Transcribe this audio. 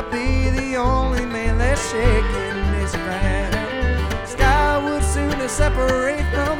I be the only man that's shaking this ground? Sky would soon separate